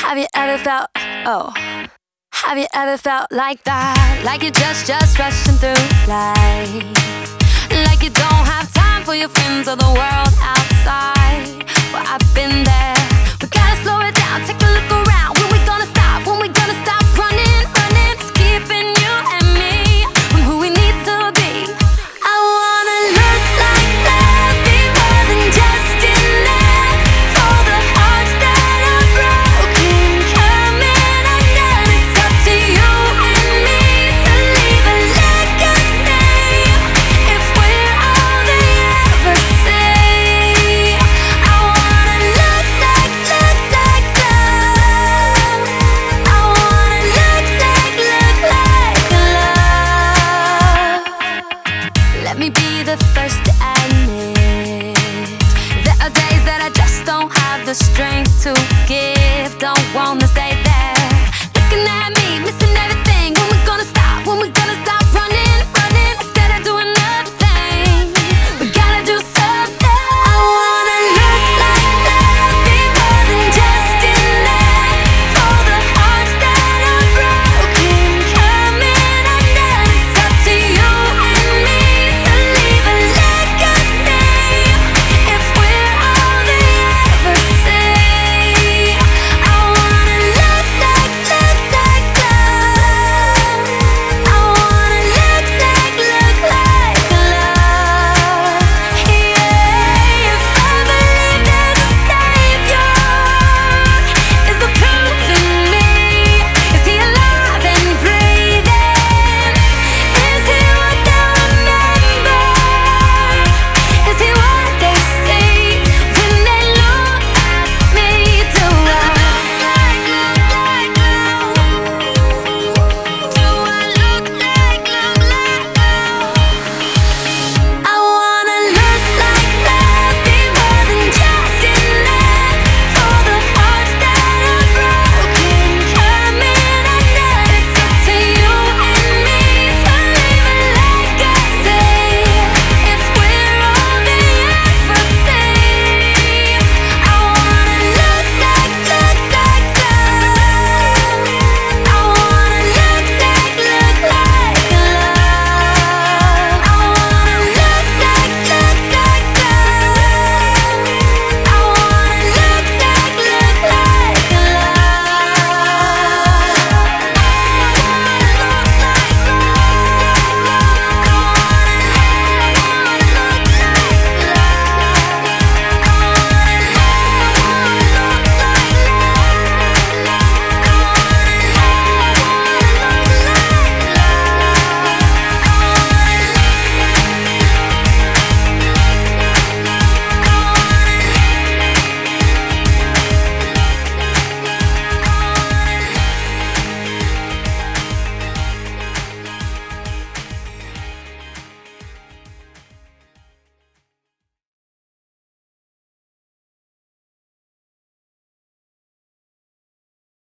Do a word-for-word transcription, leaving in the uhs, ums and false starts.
Have you ever felt, oh Have you ever felt like that? Like you're just, just rushing through life, like you don't have time for your friends or the world outside. Well, I've been there. We gotta slow it down, take a look around. When we gonna stop? When we gonna stop running, running? It's keeping you and me from who we need to be. I wanna look like love, be more than just enough for the hearts that are broken. Come in, I know it's up to you and me to leave a legacy. If we're all they ever say, I wanna look like, look like love. I wanna look like, look like love. Let me be the first to admit there are days that I just don't have the strength to give.